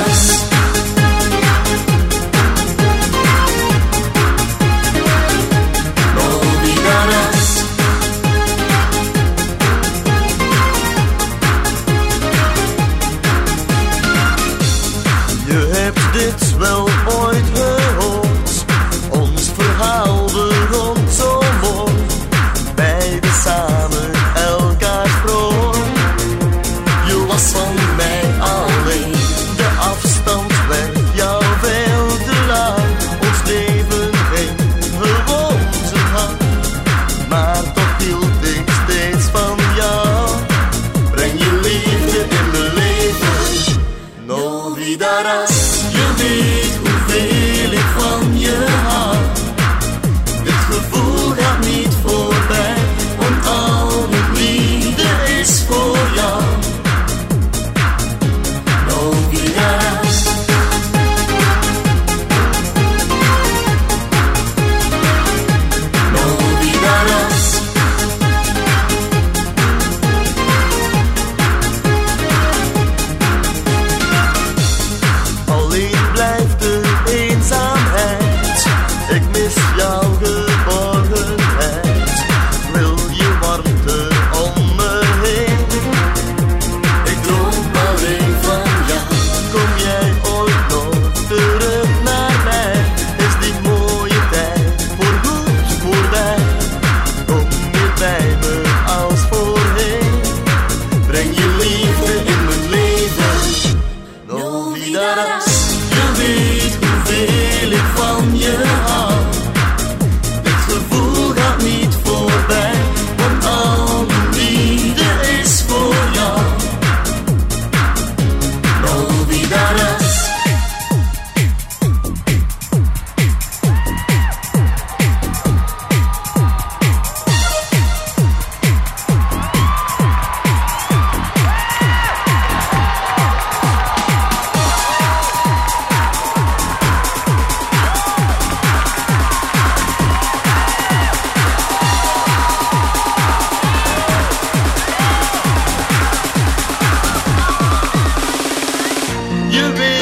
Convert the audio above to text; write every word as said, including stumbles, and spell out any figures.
olvidarás. Je hebt dit wel ooit gehoord, ons verhaal begon zo mooi. Beiden samen elkaar vroor. Je was van mij alleen, de afstand werd jou veel te lang. Ons leven ging gewoon zijn gang, maar toch hield ik steeds van jou. Breng je liefde in mijn leven, no olvidarás. Je weet hoeveel ik van je hou. Dit gevoel gaat niet voorbij, want al mijn liefde is voor jou. No olvidarás. No olvidarás. Alleen blijft de eenzaamheid. Ik mis jouw geborgenheid. Wil je warmte om me heen? Ik droom alleen van jou. Kom jij ooit nog terug naar mij? Is die mooie tijd voorgoed voorbij? Kom je bij me als voorheen? Breng je liefde in mijn leven, no olvidarás. Je weet hoeveel ik van je hou. Dit gevoel gaat niet voorbij, want al mijn liefde is voor jou. No olvidarás. Je weet